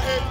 diplomatic.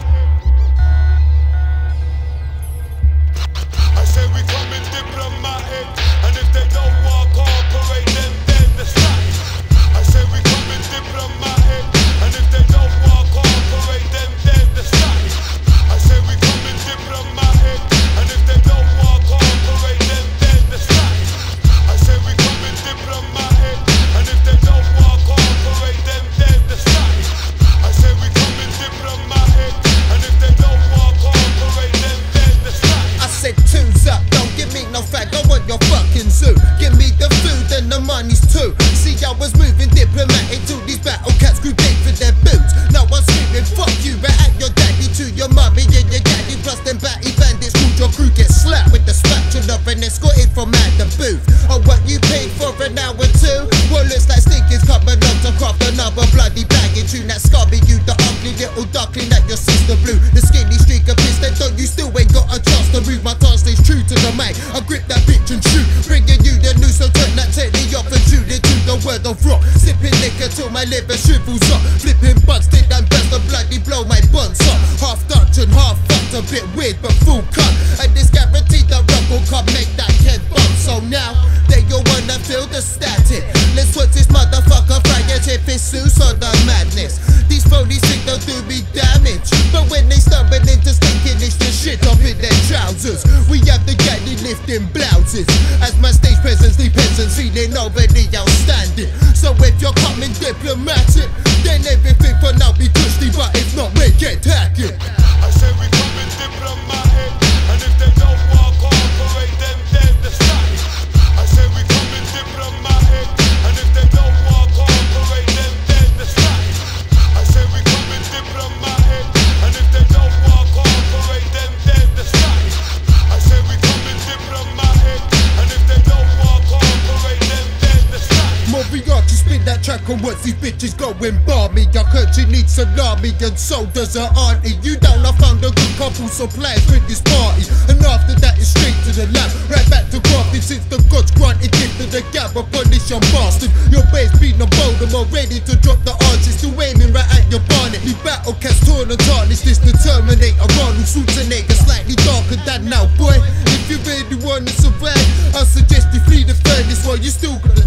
I say we coming diplomatic, and if they don't want cooperate, then they're slack. I say we coming diplomatic, and if they don't want cooperate, then they're slack. I say we coming diplomatic, and if they don't want cooperate, then they're slack. I say we coming diplomatic, and if they don't want cooperate, then they're slack. I say we coming diplomatic, and if they don't want cooperate, then they're slack. I said tunes up, don't give me no fag, I want your fucking zoo. Give me the food and the money's too. See, I was moving diplomatic to these battle cats grew big for their boots. Now I'm screaming fuck you, but at your daddy to your mummy and your daddy. Plus them batty bandits who your crew get slapped with the spatula and escorted from out the booth. Oh, what you paid for an hour too? Well, looks like stinkers coming up to craft another bloody bagging tune. That scummy you, the ugly little duckling that your sister blew. The skinny streak of piss, then don't you still ain't got a chance to move. My tongue stays true to the mic. I grip that bitch and shoot, bringing you the news, so turn that teddy off and shoot it to the word of rock. Sipping liquor till my liver shrivels up. Flipping buds, did and best to bloody blow my buns up. Half Dutch and half fucked, a bit weird but full cut. And this guaranteed the rock will come make that head bump. So now they all wanna feel the static. Let's watch this motherfucker fry as if it's Zeus or the madness. These phonies think they'll do me damage, but when they stumble into stinking, it's the shit up in their trousers. We have the gaddy lifting blouses as my stage presence, the peasants feeling over the outstanding. So if you're coming diplomatic, then everything for now be cushy, but if not, we get hacking. I say we coming diplomatic, and if they don't want cooperate, then they're slack. I say we coming diplomatic, and if they don't want cooperate, then they're slack. I say we coming diplomatic, and if they don't want cooperate, then they're slack. I say we coming diplomatic, and if they don't want cooperate, then they're slack. Moriarty spin that track on what's these bitches going balmy. I heard she needs salami and so does her auntie. You down, I found a good couple suppliers with this party. And after that it's straight to the lab, right back to grafting. Since the gods granted gift to the gab, I punish your bastard. Your base been a boulder, more ready to drop the arches. Still aiming right at your bonnet. The battle cast torn and tarnished. This the Terminator, Arnold Schwarzenegger, slightly darker than now, boy. If you really wanna survive, I suggest you flee the furnace while you still got the